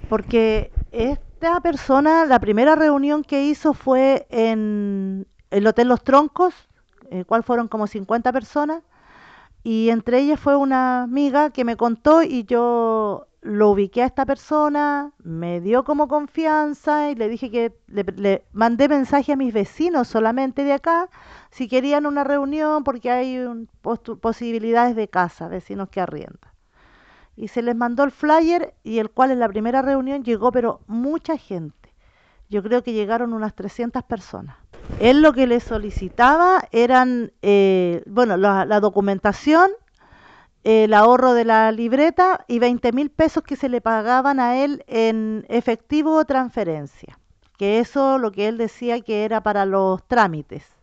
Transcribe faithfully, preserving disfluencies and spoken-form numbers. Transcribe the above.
porque esta persona, la primera reunión que hizo fue en el Hotel Los Troncos, el cual fueron como cincuenta personas, y entre ellas fue una amiga que me contó y yo lo ubiqué a esta persona, me dio como confianza y le dije que le, le mandé mensaje a mis vecinos solamente de acá si querían una reunión porque hay un, postu- posibilidades de casa, vecinos que arriendan. Y se les mandó el flyer y el cual en la primera reunión llegó pero mucha gente. Yo creo que llegaron unas trescientas personas. Él lo que le solicitaba eran, eh, bueno, la, la documentación, eh, el ahorro de la libreta y veinte mil pesos que se le pagaban a él en efectivo o transferencia. Que eso lo que él decía que era para los trámites.